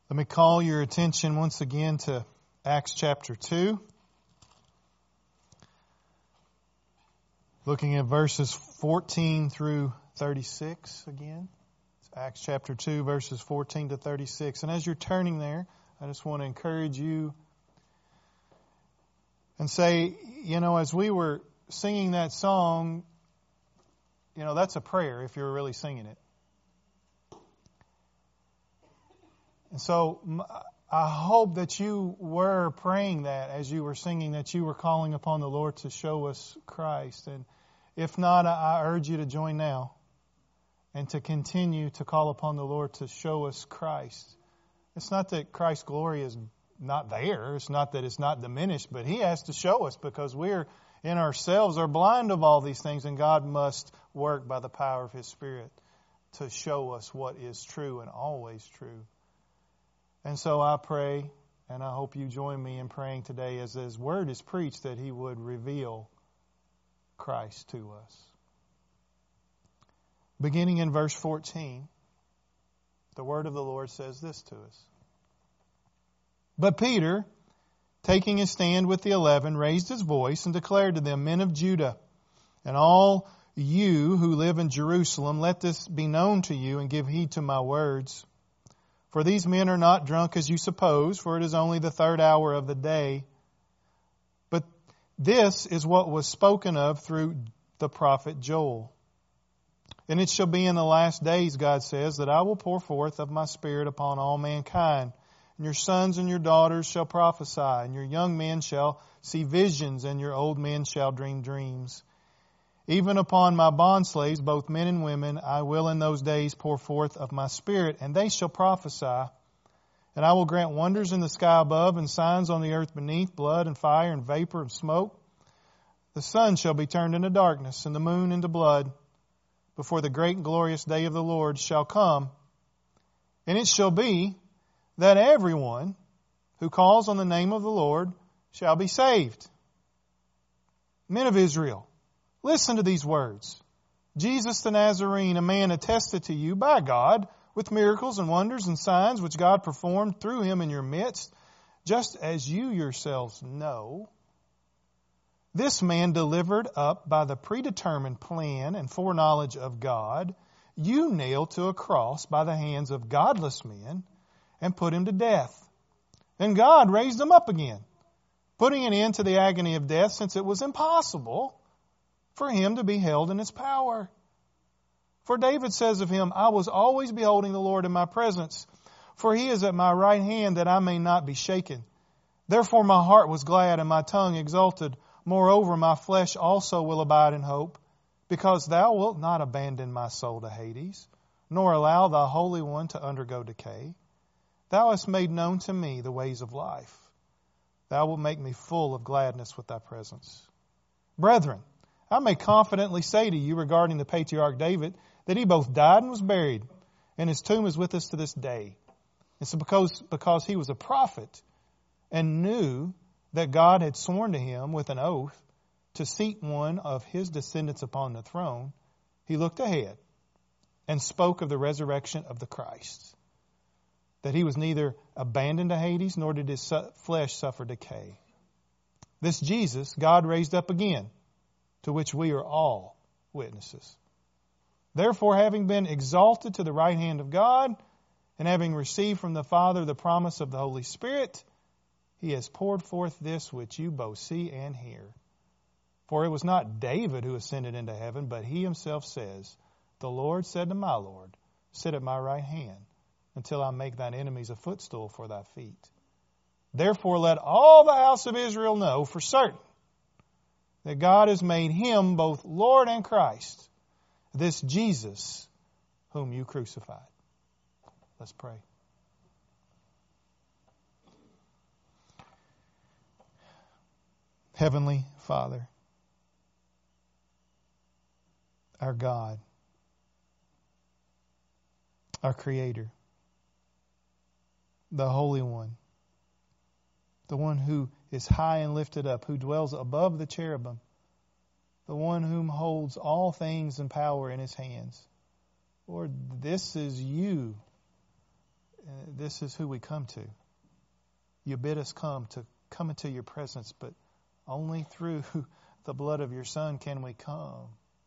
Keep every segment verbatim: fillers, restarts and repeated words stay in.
Let me call your attention once again to Acts chapter two. Looking at verses fourteen through thirty-six again. It's Acts chapter two, verses fourteen to thirty-six. And as you're turning there, I just want to encourage you and say, you know, as we were singing that song, you know, that's a prayer if you're really singing it. And so I hope that you were praying that as you were singing, that you were calling upon the Lord to show us Christ. And if not, I urge you to join now and to continue to call upon the Lord to show us Christ. It's not that Christ's glory is not there. It's not that it's not diminished, but He has to show us because we're in ourselves are blind of all these things, and God must work by the power of His Spirit to show us what is true and always true. And so I pray, and I hope you join me in praying today as His Word is preached, that He would reveal Christ to us. Beginning in verse fourteen, the Word of the Lord says this to us. But Peter, taking his stand with the eleven, raised his voice and declared to them, Men of Judah, and all you who live in Jerusalem, let this be known to you and give heed to my words. For these men are not drunk as you suppose, for it is only the third hour of the day. But this is what was spoken of through the prophet Joel. And it shall be in the last days, God says, that I will pour forth of my Spirit upon all mankind. And your sons and your daughters shall prophesy, and your young men shall see visions, and your old men shall dream dreams. Even upon my bondslaves, both men and women, I will in those days pour forth of my Spirit, and they shall prophesy. And I will grant wonders in the sky above, and signs on the earth beneath, blood and fire and vapor and smoke. The sun shall be turned into darkness, and the moon into blood, before the great and glorious day of the Lord shall come. And it shall be that everyone who calls on the name of the Lord shall be saved. Men of Israel, listen to these words. Jesus the Nazarene, a man attested to you by God with miracles and wonders and signs which God performed through Him in your midst, just as you yourselves know. This man delivered up by the predetermined plan and foreknowledge of God, you nailed to a cross by the hands of godless men and put Him to death. And God raised Him up again, putting an end to the agony of death, since it was impossible for Him to be held in His power. For David says of Him, I was always beholding the Lord in my presence, for He is at my right hand that I may not be shaken. Therefore my heart was glad and my tongue exulted. Moreover, my flesh also will abide in hope, because Thou wilt not abandon my soul to Hades, nor allow Thy Holy One to undergo decay. Thou hast made known to me the ways of life. Thou wilt make me full of gladness with Thy presence. Brethren, I may confidently say to you regarding the patriarch David that he both died and was buried, and his tomb is with us to this day. And so because, because he was a prophet and knew that God had sworn to him with an oath to seat one of his descendants upon the throne, he looked ahead and spoke of the resurrection of the Christ, that He was neither abandoned to Hades, nor did His flesh suffer decay. This Jesus God raised up again, to which we are all witnesses. Therefore, having been exalted to the right hand of God, and having received from the Father the promise of the Holy Spirit, He has poured forth this which you both see and hear. For it was not David who ascended into heaven, but he himself says, The Lord said to my Lord, Sit at my right hand, until I make thine enemies a footstool for thy feet. Therefore let all the house of Israel know for certain that God has made Him both Lord and Christ, this Jesus whom you crucified. Let's pray. Heavenly Father, our God, our Creator, the Holy One, the one who is high and lifted up, who dwells above the cherubim, the one whom holds all things in power in His hands. Lord, this is You this is who we come to. You bid us come to come into your presence, but only through the blood of your Son can we come.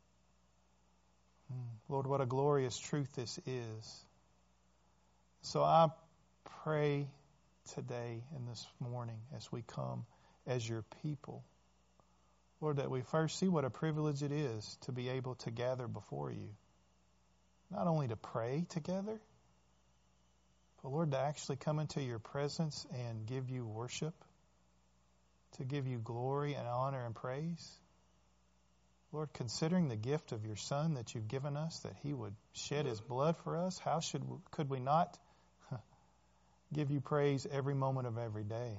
Lord, what a glorious truth this is. So I pray today and this morning as we come as your people, Lord, that we first see what a privilege it is to be able to gather before you. Not only to pray together, but Lord, to actually come into your presence and give you worship, to give you glory and honor and praise. Lord, considering the gift of your Son that you've given us, that he would shed his blood for us, how should we, could we not give you praise every moment of every day?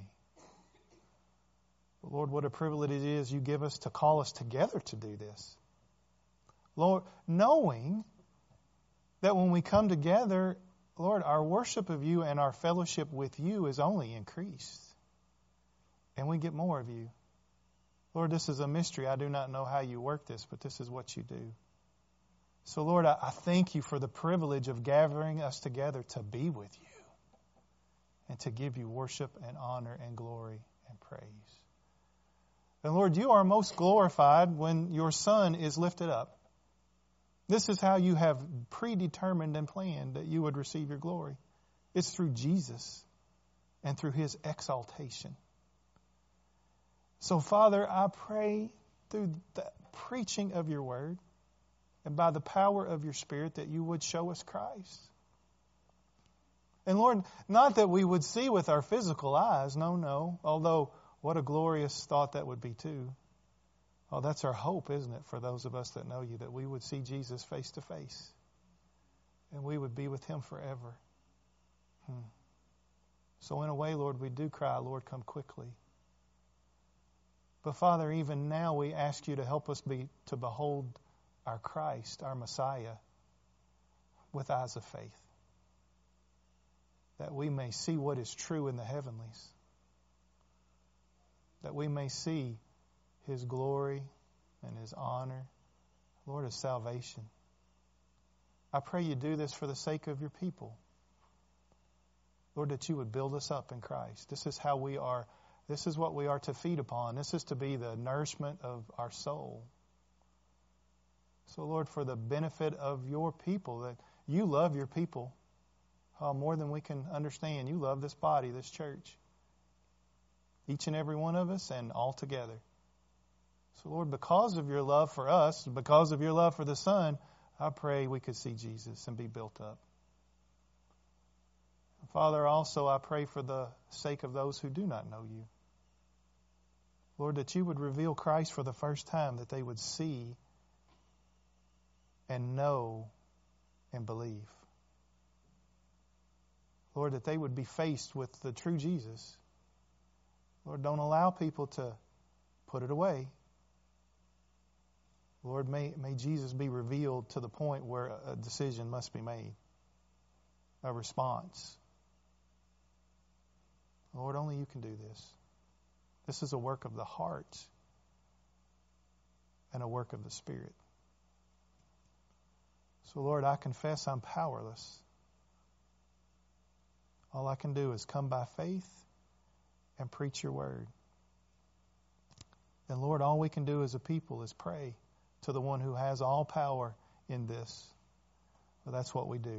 But Lord, what a privilege it is you give us to call us together to do this. Lord, knowing that when we come together, Lord, our worship of you and our fellowship with you is only increased. And we get more of you. Lord, this is a mystery. I do not know how you work this, but this is what you do. So, Lord, I, I thank you for the privilege of gathering us together to be with you and to give you worship and honor and glory and praise. And, Lord, you are most glorified when your Son is lifted up. This is how you have predetermined and planned that you would receive your glory. It's through Jesus and through his exaltation. So, Father, I pray through the preaching of your word and by the power of your Spirit that you would show us Christ. And Lord, not that we would see with our physical eyes, no, no, although what a glorious thought that would be too. Oh, that's our hope, isn't it, for those of us that know you, that we would see Jesus face to face and we would be with him forever. Hmm. So in a way, Lord, we do cry, Lord, come quickly. But Father, even now we ask you to help us be to behold our Christ, our Messiah, with eyes of faith, that we may see what is true in the heavenlies, that we may see his glory and his honor, Lord, his salvation. I pray you do this for the sake of your people. Lord, that you would build us up in Christ. This is how we are. This is what we are to feed upon. This is to be the nourishment of our soul. So, Lord, for the benefit of your people, that you love your people oh, more than we can understand. You love this body, this church, each and every one of us and all together. So, Lord, because of your love for us, because of your love for the Son, I pray we could see Jesus and be built up. Father, also I pray for the sake of those who do not know you. Lord, that you would reveal Christ for the first time, that they would see and know and believe. Lord, that they would be faced with the true Jesus. Lord, don't allow people to put it away. Lord, may, may Jesus be revealed to the point where a decision must be made, a response. Lord, only you can do this. This is a work of the heart and a work of the Spirit. So, Lord, I confess I'm powerless. All I can do is come by faith and preach your word. And, Lord, all we can do as a people is pray to the one who has all power in this. Well, that's what we do.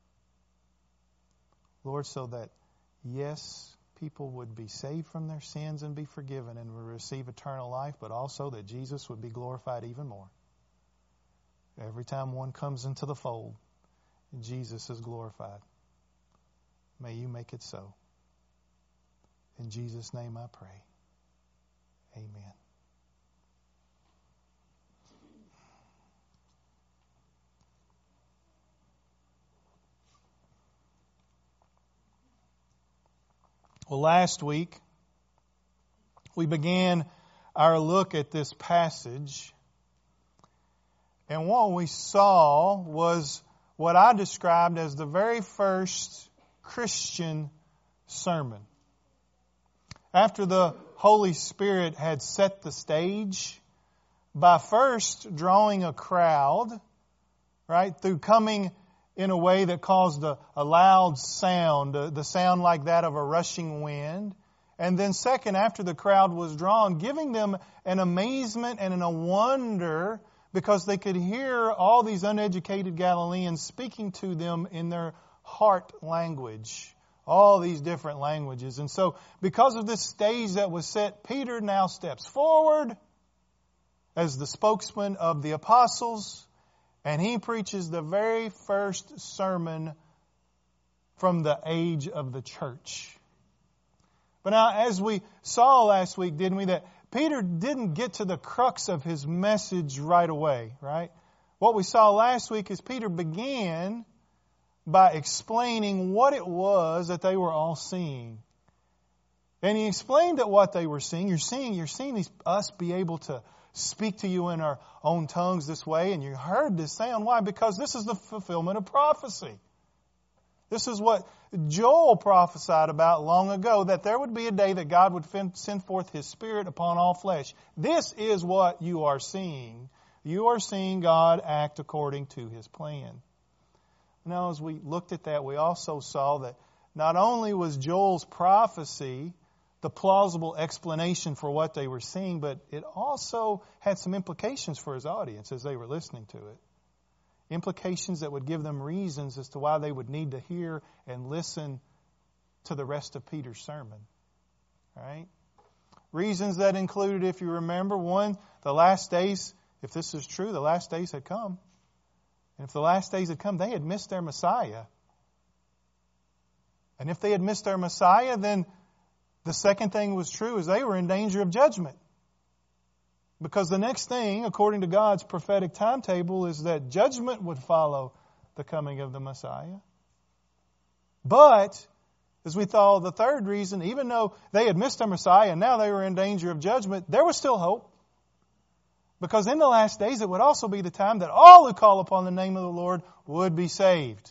Lord, so that, yes, people would be saved from their sins and be forgiven and would receive eternal life, but also that Jesus would be glorified even more. Every time one comes into the fold, Jesus is glorified. May you make it so. In Jesus' name I pray. Amen. Well, last week, we began our look at this passage, and what we saw was what I described as the very first Christian sermon. After the Holy Spirit had set the stage by first drawing a crowd, right, through coming in a way that caused a, a loud sound, uh, the sound like that of a rushing wind. And then second, after the crowd was drawn, giving them an amazement and a wonder because they could hear all these uneducated Galileans speaking to them in their heart language. All these different languages. And so because of this stage that was set, Peter now steps forward as the spokesman of the apostles, and he preaches the very first sermon from the age of the church. But now, as we saw last week, didn't we, that Peter didn't get to the crux of his message right away, right? What we saw last week is Peter began by explaining what it was that they were all seeing. And he explained that what they were seeing, you're seeing, you're seeing these, us be able to speak to you in our own tongues this way, and you heard this sound. Why? Because this is the fulfillment of prophecy. This is what Joel prophesied about long ago, that there would be a day that God would send forth His Spirit upon all flesh. This is what you are seeing. You are seeing God act according to His plan. Now, as we looked at that, we also saw that not only was Joel's prophecy the plausible explanation for what they were seeing, but it also had some implications for his audience as they were listening to it. Implications that would give them reasons as to why they would need to hear and listen to the rest of Peter's sermon. All right? Reasons that included, if you remember, one, the last days, if this is true, the last days had come. And if the last days had come, they had missed their Messiah. And if they had missed their Messiah, then the second thing was true, is they were in danger of judgment. Because the next thing, according to God's prophetic timetable, is that judgment would follow the coming of the Messiah. But, as we thought, the third reason, even though they had missed their Messiah and now they were in danger of judgment, there was still hope. Because in the last days, it would also be the time that all who call upon the name of the Lord would be saved.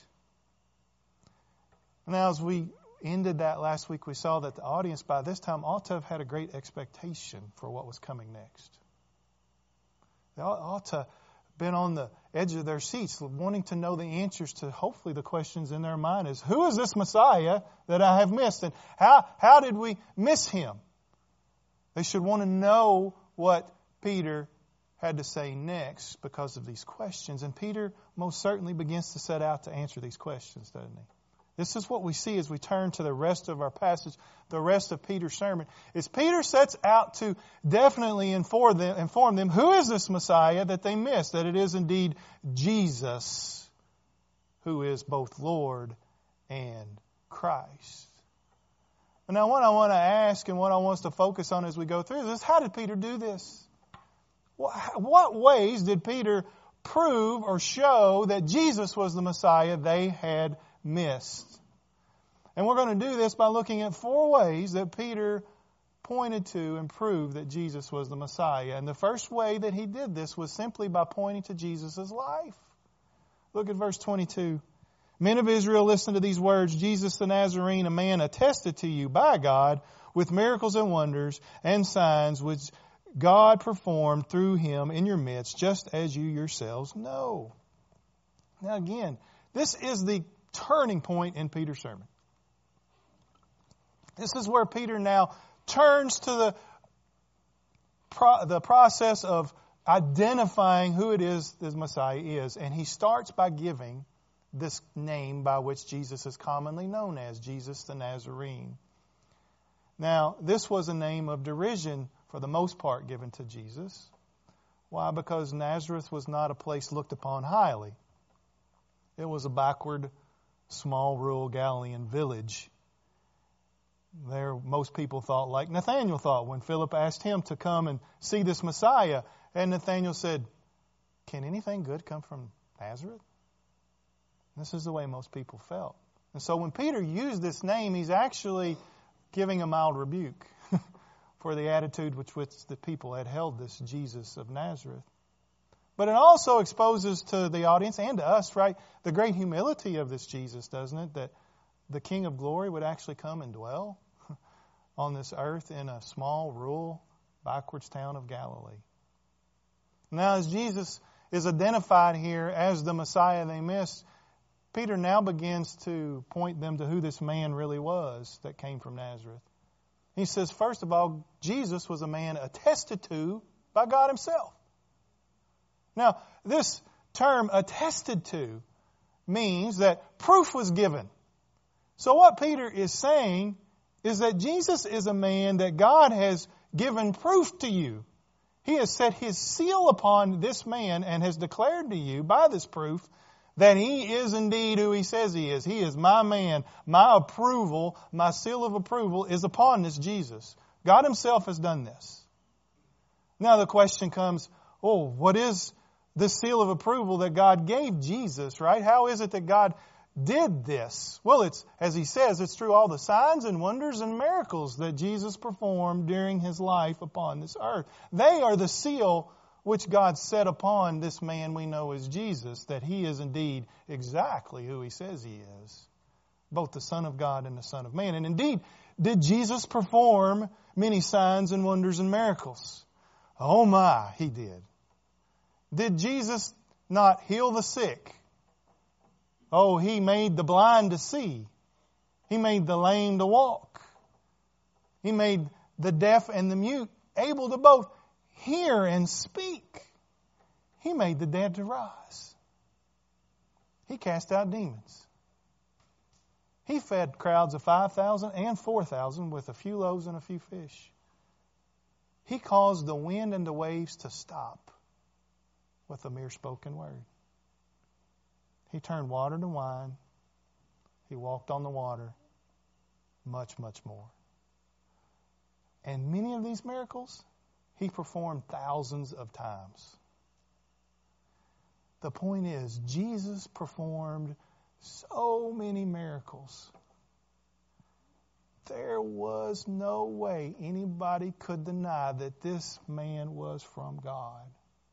Now, as we ended that last week, we saw that the audience by this time ought to have had a great expectation for what was coming next. They ought to have been on the edge of their seats, wanting to know the answers to hopefully the questions in their mind is, who is this Messiah that I have missed? And how, how did we miss Him? They should want to know what Peter had to say next because of these questions. And Peter most certainly begins to set out to answer these questions, doesn't he? This is what we see as we turn to the rest of our passage, the rest of Peter's sermon, is Peter sets out to definitely inform them, inform them who is this Messiah that they missed, that it is indeed Jesus who is both Lord and Christ. Now, what I want to ask and what I want us to focus on as we go through this, how did Peter do this? What ways did Peter prove or show that Jesus was the Messiah they had missed? And we're going to do this by looking at four ways that Peter pointed to and proved that Jesus was the Messiah. And the first way that he did this was simply by pointing to Jesus' life. Look at verse twenty-two. Men of Israel, listen to these words. Jesus the Nazarene, a man attested to you by God with miracles and wonders and signs which God performed through him in your midst, just as you yourselves know. Now again, this is the turning point in Peter's sermon. This is where Peter now turns to the, pro- the process of identifying who it is this Messiah is. And he starts by giving this name by which Jesus is commonly known as, Jesus the Nazarene. Now, this was a name of derision for the most part given to Jesus. Why? Because Nazareth was not a place looked upon highly. It was a backward, small, rural Galilean village. There, most people thought like Nathanael thought when Philip asked him to come and see this Messiah. And Nathanael said, can anything good come from Nazareth? This is the way most people felt. And so when Peter used this name, he's actually giving a mild rebuke for the attitude with which the people had held this Jesus of Nazareth. But it also exposes to the audience and to us, right, the great humility of this Jesus, doesn't it? That the King of Glory would actually come and dwell on this earth in a small, rural, backwards town of Galilee. Now, as Jesus is identified here as the Messiah they missed, Peter now begins to point them to who this man really was that came from Nazareth. He says, first of all, Jesus was a man attested to by God himself. Now, this term attested to means that proof was given. So what Peter is saying is that Jesus is a man that God has given proof to you. He has set his seal upon this man and has declared to you by this proof that he is indeed who he says he is. He is my man. My approval, my seal of approval is upon this Jesus. God himself has done this. Now the question comes, oh, what is this seal of approval that God gave Jesus, right? How is it that God did this? Well, it's, as he says, it's through all the signs and wonders and miracles that Jesus performed during his life upon this earth. They are the seal which God set upon this man we know as Jesus, that he is indeed exactly who he says he is, both the Son of God and the Son of Man. And indeed, did Jesus perform many signs and wonders and miracles? Oh my, he did. Did Jesus not heal the sick? Oh, he made the blind to see. He made the lame to walk. He made the deaf and the mute able to both hear and speak. He made the dead to rise. He cast out demons. He fed crowds of five thousand and four thousand with a few loaves and a few fish. He caused the wind and the waves to stop with a mere spoken word. He turned water to wine. He walked on the water. Much, much more. And many of these miracles, he performed thousands of times. The point is, Jesus performed so many miracles. There was no way anybody could deny that this man was from God.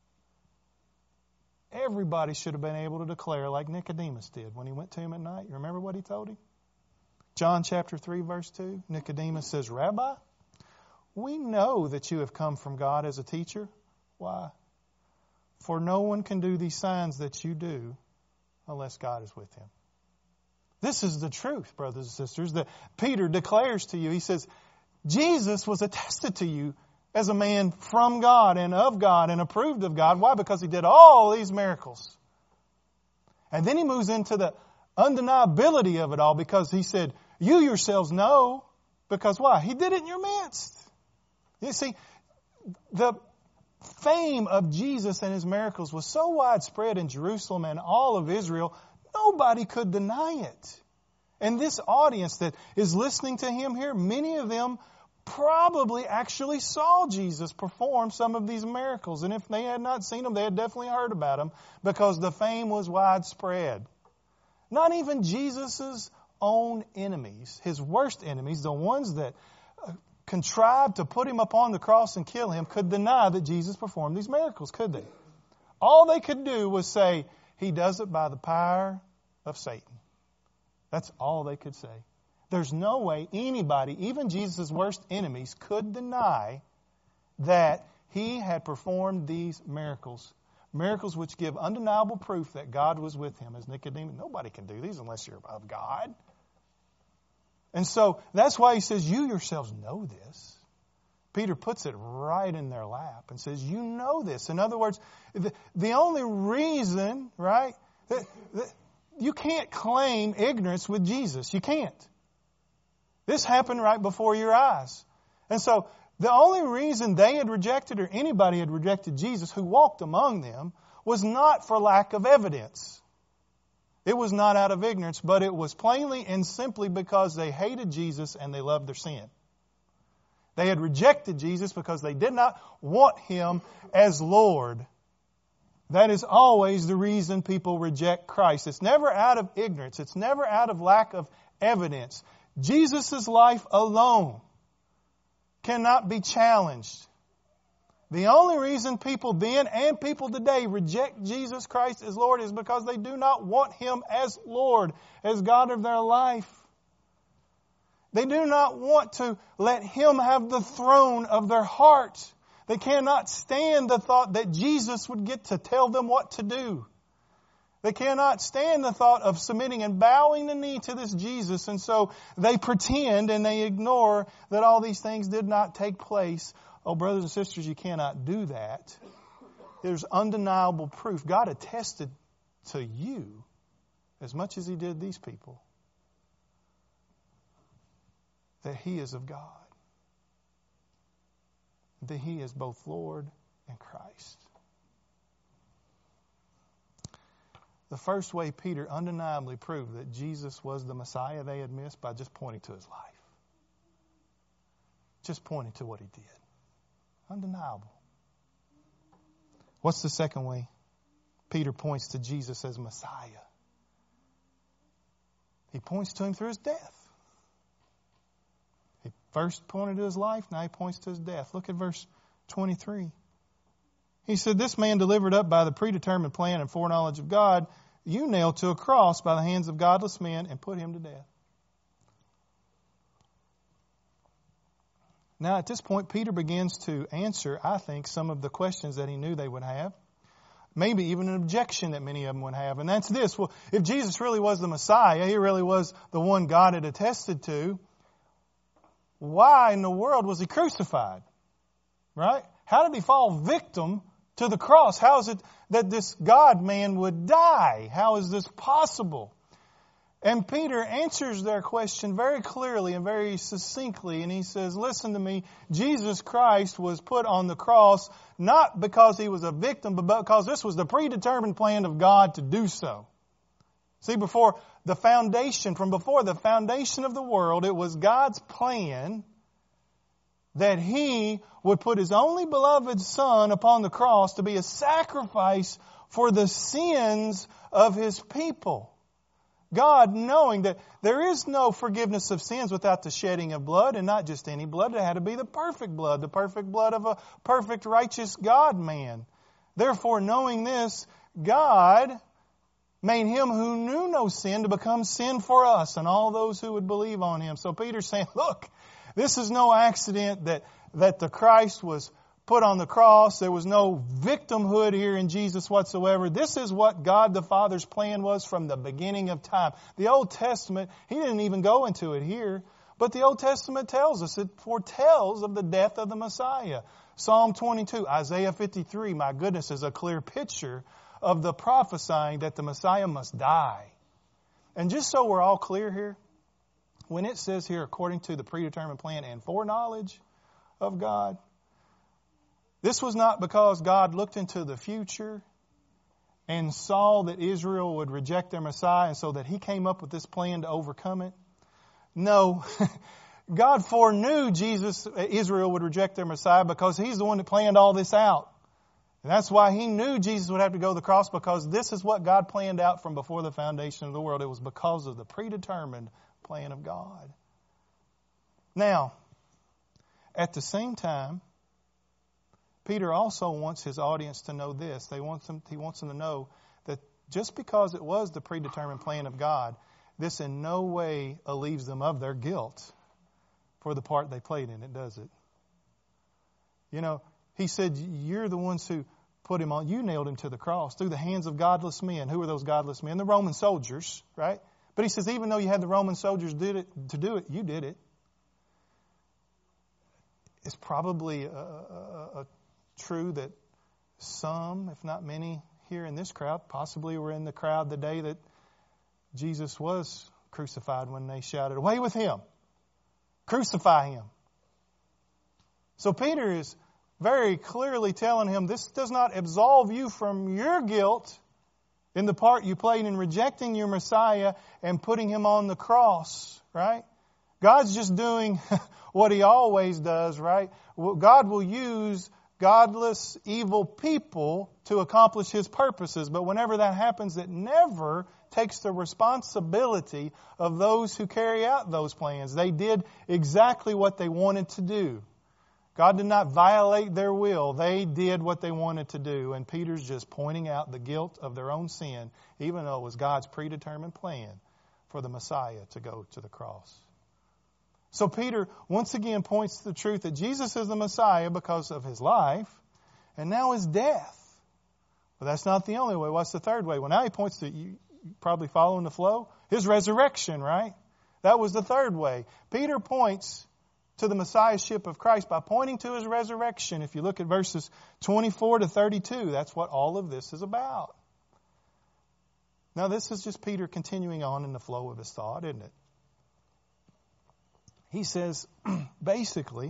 Everybody should have been able to declare like Nicodemus did when he went to him at night. You remember what he told him? John chapter three, verse two. Nicodemus says, Rabbi, we know that you have come from God as a teacher. Why? For no one can do these signs that you do unless God is with him. This is the truth, brothers and sisters, that Peter declares to you. He says, Jesus was attested to you as a man from God and of God and approved of God. Why? Because he did all these miracles. And then he moves into the undeniability of it all because he said, you yourselves know. Because why? He did it in your midst. You see, the fame of Jesus and his miracles was so widespread in Jerusalem and all of Israel, nobody could deny it. And this audience that is listening to him here, many of them probably actually saw Jesus perform some of these miracles. And if they had not seen them, they had definitely heard about them because the fame was widespread. Not even Jesus' own enemies, his worst enemies, the ones that contrived to put him upon the cross and kill him, could deny that Jesus performed these miracles, could they? All they could do was say, he does it by the power of Satan. That's all they could say. There's no way anybody, even Jesus' worst enemies, could deny that he had performed these miracles. Miracles which give undeniable proof that God was with him. As Nicodemus, nobody can do these unless you're of God. And so that's why he says, you yourselves know this. Peter puts it right in their lap and says, you know this. In other words, the, the only reason, right, that, that you can't claim ignorance with Jesus. You can't. This happened right before your eyes. And so the only reason they had rejected or anybody had rejected Jesus who walked among them was not for lack of evidence. It was not out of ignorance, but it was plainly and simply because they hated Jesus and they loved their sin. They had rejected Jesus because they did not want him as Lord. That is always the reason people reject Christ. It's never out of ignorance. It's never out of lack of evidence. Jesus' life alone cannot be challenged. The only reason people then and people today reject Jesus Christ as Lord is because they do not want him as Lord, as God of their life. They do not want to let him have the throne of their heart. They cannot stand the thought that Jesus would get to tell them what to do. They cannot stand the thought of submitting and bowing the knee to this Jesus. And so they pretend and they ignore that all these things did not take place. Oh, brothers and sisters, you cannot do that. There's undeniable proof. God attested to you as much as He did these people that He is of God. That He is both Lord and Christ. The first way Peter undeniably proved that Jesus was the Messiah they had missed by just pointing to His life. Just pointing to what He did. Undeniable. What's the second way Peter points to Jesus as Messiah? He points to Him through His death. He first pointed to His life, now He points to His death. Look at verse twenty-three. He said, this man delivered up by the predetermined plan and foreknowledge of God, you nailed to a cross by the hands of godless men and put Him to death. Now at this point, Peter begins to answer, I think, some of the questions that he knew they would have. Maybe even an objection that many of them would have. And that's this. Well, if Jesus really was the Messiah, He really was the one God had attested to, why in the world was He crucified? Right? How did He fall victim to the cross? How is it that this God-man would die? How is this possible? And Peter answers their question very clearly and very succinctly. And he says, listen to me, Jesus Christ was put on the cross not because He was a victim, but because this was the predetermined plan of God to do so. See, before the foundation, from before the foundation of the world, it was God's plan that He would put His only beloved Son upon the cross to be a sacrifice for the sins of His people. God, knowing that there is no forgiveness of sins without the shedding of blood, and not just any blood, it had to be the perfect blood, the perfect blood of a perfect righteous God-man. Therefore, knowing this, God made Him who knew no sin to become sin for us and all those who would believe on Him. So Peter's saying, look, this is no accident that, that the Christ was put on the cross. There was no victimhood here in Jesus whatsoever. This is what God the Father's plan was from the beginning of time. The Old Testament, He didn't even go into it here, but the Old Testament tells us, it foretells of the death of the Messiah. Psalm twenty-two, Isaiah fifty-three, my goodness, is a clear picture of the prophesying that the Messiah must die. And just so we're all clear here, when it says here, according to the predetermined plan and foreknowledge of God, this was not because God looked into the future and saw that Israel would reject their Messiah and so that He came up with this plan to overcome it. No, God foreknew Jesus, Israel would reject their Messiah because He's the one that planned all this out. And that's why He knew Jesus would have to go to the cross, because this is what God planned out from before the foundation of the world. It was because of the predetermined plan of God. Now, at the same time, Peter also wants his audience to know this. They want them, he wants them to know that just because it was the predetermined plan of God, this in no way relieves them of their guilt for the part they played in it, does it? You know, he said, you're the ones who put Him on, you nailed Him to the cross through the hands of godless men. Who were those godless men? The Roman soldiers, right? But he says, even though you had the Roman soldiers did it, to do it, you did it. It's probably a, a, a true that some, if not many, here in this crowd possibly were in the crowd the day that Jesus was crucified when they shouted, away with Him! Crucify Him! So Peter is very clearly telling him this does not absolve you from your guilt in the part you played in rejecting your Messiah and putting Him on the cross, right? God's just doing what He always does, right? God will use godless, evil people to accomplish His purposes. But whenever that happens, it never takes the responsibility of those who carry out those plans. They did exactly what they wanted to do. God did not violate their will. They did what they wanted to do. And Peter's just pointing out the guilt of their own sin, even though it was God's predetermined plan for the Messiah to go to the cross. So Peter once again points to the truth that Jesus is the Messiah because of His life and now His death. But that's not the only way. What's the third way? Well, now he points to, you probably following the flow, his resurrection, right? That was the third way. Peter points to the Messiahship of Christ by pointing to his resurrection. If you look at verses twenty-four to thirty-two, that's what all of this is about. Now, this is just Peter continuing on in the flow of his thought, isn't it? He says, basically,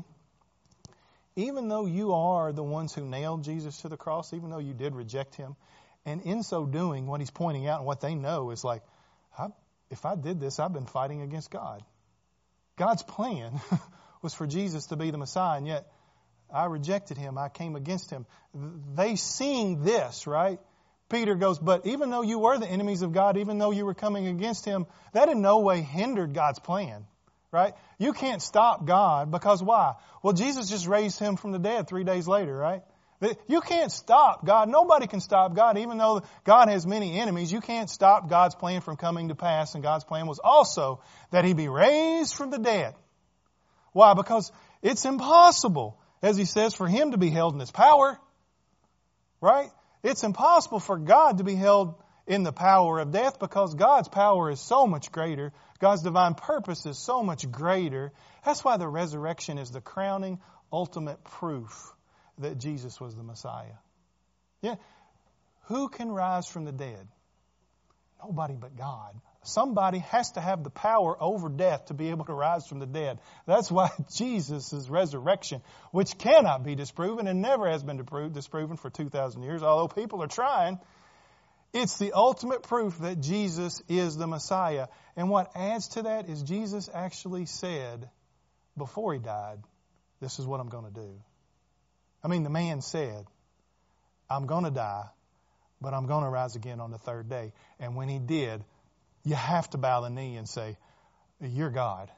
even though you are the ones who nailed Jesus to the cross, even though you did reject him, and in so doing, what he's pointing out and what they know is like, I, if I did this, I've been fighting against God. God's plan was for Jesus to be the Messiah, and yet I rejected him. I came against him. They seeing this, right? Peter goes, but even though you were the enemies of God, even though you were coming against him, that in no way hindered God's plan, right? You can't stop God because why? Well, Jesus just raised him from the dead three days later, right? You can't stop God. Nobody can stop God. Even though God has many enemies, you can't stop God's plan from coming to pass. And God's plan was also that he be raised from the dead. Why? Because it's impossible, as he says, for him to be held in his power. Right? It's impossible for God to be held in the power of death because God's power is so much greater. God's divine purpose is so much greater. That's why the resurrection is the crowning ultimate proof that Jesus was the Messiah. Yeah. Who can rise from the dead? Nobody but God. Somebody has to have the power over death to be able to rise from the dead. That's why Jesus' resurrection, which cannot be disproven and never has been disproven for two thousand years, although people are trying, it's the ultimate proof that Jesus is the Messiah. And what adds to that is Jesus actually said before he died, this is what I'm going to do. I mean, the man said, I'm going to die, but I'm going to rise again on the third day. And when he did, you have to bow the knee and say, you're God.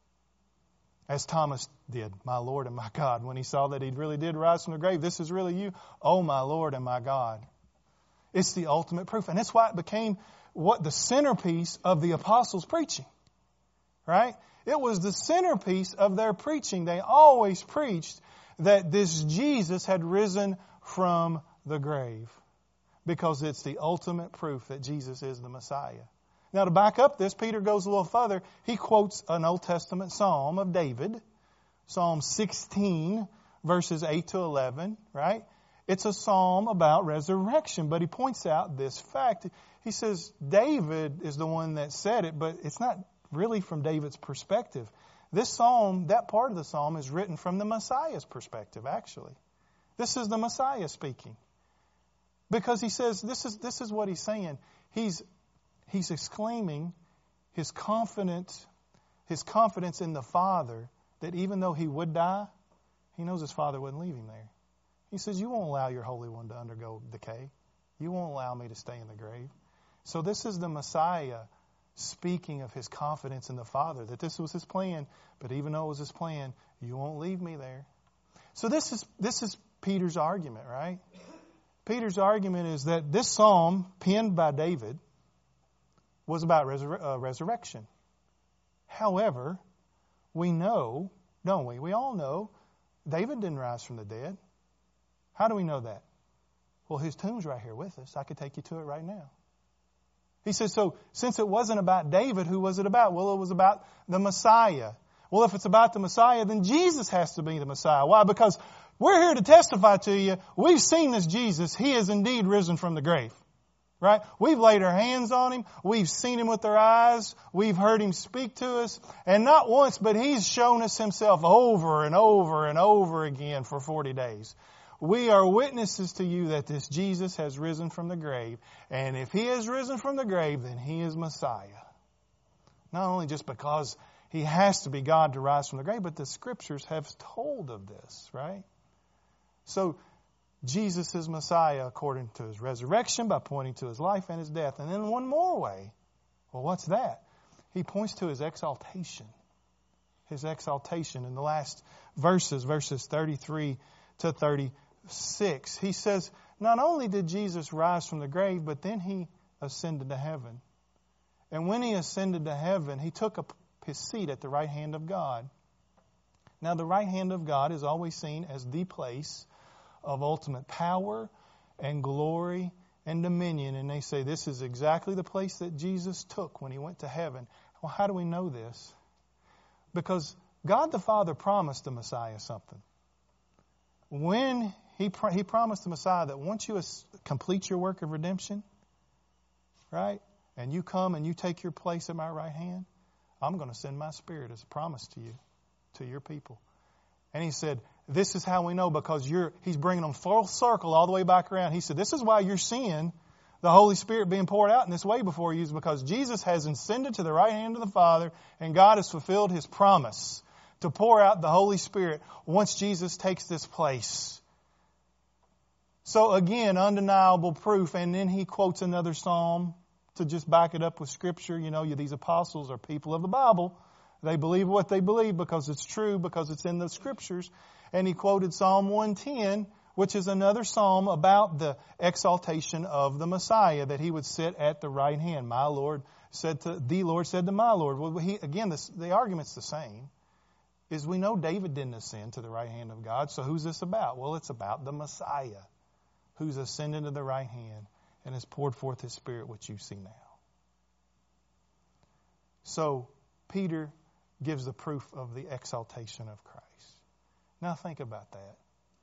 As Thomas did, my Lord and my God. When he saw that he really did rise from the grave, this is really you. Oh, my Lord and my God. It's the ultimate proof. And that's why it became what the centerpiece of the apostles' preaching. Right? It was the centerpiece of their preaching. They always preached that this Jesus had risen from the grave. Because it's the ultimate proof that Jesus is the Messiah. Now, to back up this, Peter goes a little further. He quotes an Old Testament psalm of David, Psalm sixteen, verses eight to eleven, right? It's a psalm about resurrection, but he points out this fact. He says David is the one that said it, but it's not really from David's perspective. This psalm, that part of the psalm, is written from the Messiah's perspective, actually. This is the Messiah speaking. Because he says, this is this is what he's saying. He's He's exclaiming his confidence, his confidence in the Father that even though he would die, he knows his Father wouldn't leave him there. He says, you won't allow your Holy One to undergo decay. You won't allow me to stay in the grave. So this is the Messiah speaking of his confidence in the Father, that this was his plan, but even though it was his plan, you won't leave me there. So this is this is Peter's argument, right? Peter's argument is that this psalm, penned by David, was about resur- uh, resurrection. However, we know, don't we? We all know David didn't rise from the dead. How do we know that? Well, his tomb's right here with us. I could take you to it right now. He says, so since it wasn't about David, who was it about? Well, it was about the Messiah. Well, if it's about the Messiah, then Jesus has to be the Messiah. Why? Because we're here to testify to you. We've seen this Jesus. He is indeed risen from the grave. Right? We've laid our hands on him. We've seen him with our eyes. We've heard him speak to us. And not once, but he's shown us himself over and over and over again for forty days. We are witnesses to you that this Jesus has risen from the grave. And if he has risen from the grave, then he is Messiah. Not only just because he has to be God to rise from the grave, but the Scriptures have told of this, right? So, Jesus is Messiah according to his resurrection by pointing to his life and his death. And then one more way. Well, what's that? He points to his exaltation. His exaltation in the last verses, verses thirty-three to thirty-six. He says, not only did Jesus rise from the grave, but then he ascended to heaven. And when he ascended to heaven, he took up his seat at the right hand of God. Now, the right hand of God is always seen as the place of ultimate power and glory and dominion, and they say this is exactly the place that Jesus took when he went to heaven. Well, how do we know this? Because God the Father promised the Messiah something. When he, he promised the Messiah that once you complete your work of redemption, right, and you come and you take your place at my right hand, I'm going to send my Spirit as a promise to you, to your people. And he said, this is how we know, because you're, he's bringing them full circle all the way back around. He said, this is why you're seeing the Holy Spirit being poured out in this way before you, is because Jesus has ascended to the right hand of the Father, and God has fulfilled his promise to pour out the Holy Spirit once Jesus takes this place. So again, undeniable proof. And then he quotes another psalm to just back it up with Scripture. You know, these apostles are people of the Bible. They believe what they believe because it's true, because it's in the Scriptures. And he quoted Psalm one ten, which is another psalm about the exaltation of the Messiah, that he would sit at the right hand. My Lord said to, the Lord said to my Lord. Well, he, again, this, the argument's the same. Is we know David didn't ascend to the right hand of God. So who's this about? Well, it's about the Messiah, who's ascended to the right hand and has poured forth his Spirit, which you see now. So Peter gives the proof of the exaltation of Christ. Now think about that.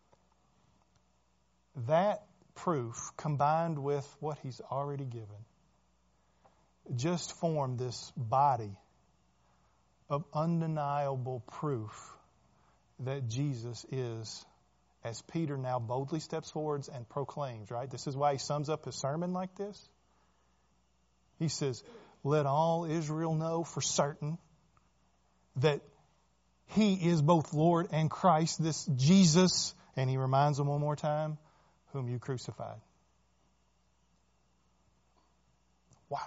That proof, combined with what he's already given, just formed this body of undeniable proof that Jesus is, as Peter now boldly steps forwards and proclaims, right? This is why he sums up his sermon like this. He says, let all Israel know for certain that he is both Lord and Christ, this Jesus, and he reminds them one more time, whom you crucified. Wow.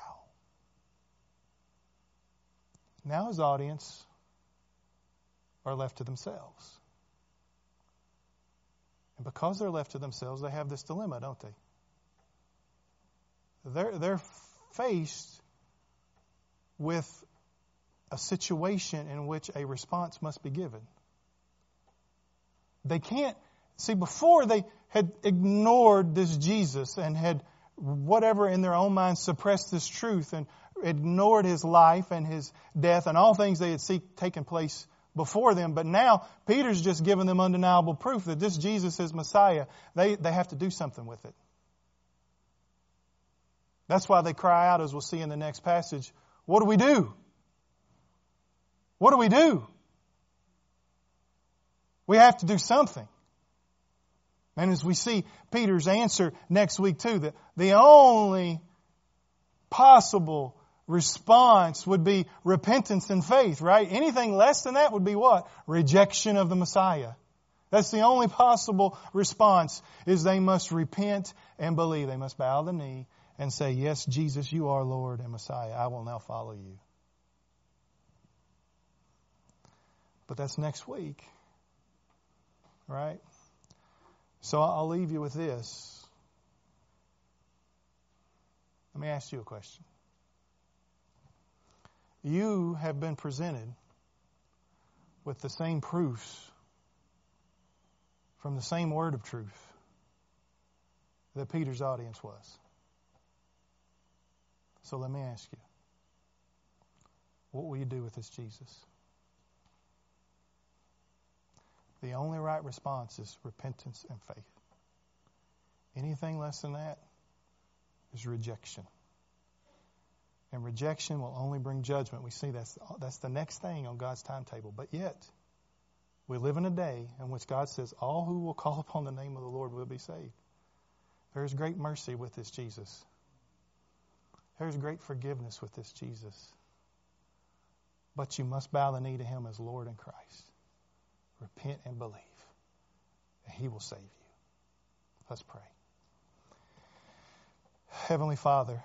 Now his audience are left to themselves. And because they're left to themselves, they have this dilemma, don't they? They're, they're faced with a situation in which a response must be given. They can't, see, before they had ignored this Jesus and had whatever in their own minds suppressed this truth and ignored his life and his death and all things they had seen taken place before them. But now Peter's just given them undeniable proof that this Jesus is Messiah. They, they have to do something with it. That's why they cry out, as we'll see in the next passage, what do we do? What do we do? We have to do something. And as we see Peter's answer next week too, that the only possible response would be repentance and faith, right? Anything less than that would be what? Rejection of the Messiah. That's the only possible response, is they must repent and believe. They must bow the knee and say, yes, Jesus, you are Lord and Messiah. I will now follow you. But that's next week, right? So I'll leave you with this. Let me ask you a question. You have been presented with the same proofs from the same word of truth that Peter's audience was. So let me ask you, what will you do with this Jesus? The only right response is repentance and faith. Anything less than that is rejection. And rejection will only bring judgment. We see that's, that's the next thing on God's timetable. But yet, we live in a day in which God says, all who will call upon the name of the Lord will be saved. There's great mercy with this Jesus. There's great forgiveness with this Jesus. But you must bow the knee to him as Lord and Christ. Repent and believe, and he will save you. Let's pray. Heavenly Father,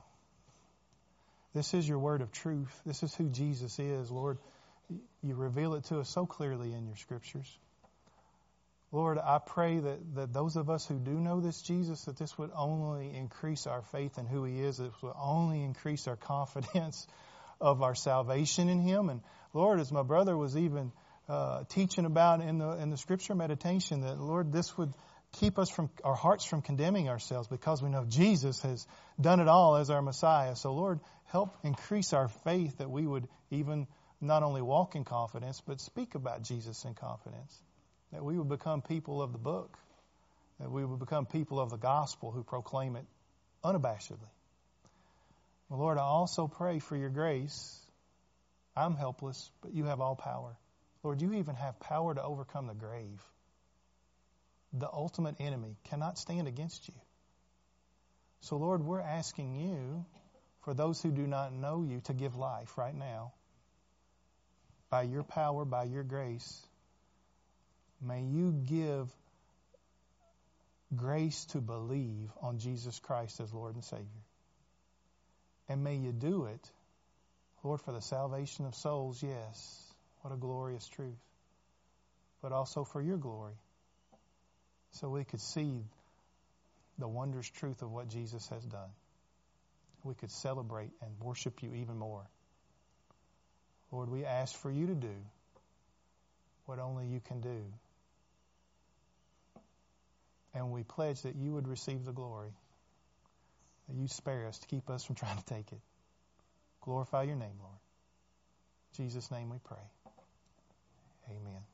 this is your word of truth. This is who Jesus is, Lord. You reveal it to us so clearly in your scriptures. Lord, I pray that, that those of us who do know this Jesus, that this would only increase our faith in who he is. It would only increase our confidence of our salvation in him. And Lord, as my brother was even uh, teaching about in the in the scripture meditation, that Lord, this would keep us from our hearts from condemning ourselves because we know Jesus has done it all as our Messiah. So, Lord, help increase our faith that we would even not only walk in confidence, but speak about Jesus in confidence. That we would become people of the book. That we would become people of the gospel who proclaim it unabashedly. Well, Lord, I also pray for your grace. I'm helpless, but you have all power. Lord, you even have power to overcome the grave. The ultimate enemy cannot stand against you. So, Lord, we're asking you, for those who do not know you, to give life right now. By your power, by your grace, may you give grace to believe on Jesus Christ as Lord and Savior. And may you do it, Lord, for the salvation of souls, yes. What a glorious truth. But also for your glory. So we could see the wondrous truth of what Jesus has done. We could celebrate and worship you even more. Lord, we ask for you to do what only you can do. And we pledge that you would receive the glory. That you spare us to keep us from trying to take it. Glorify your name, Lord. In Jesus' name we pray. Amen.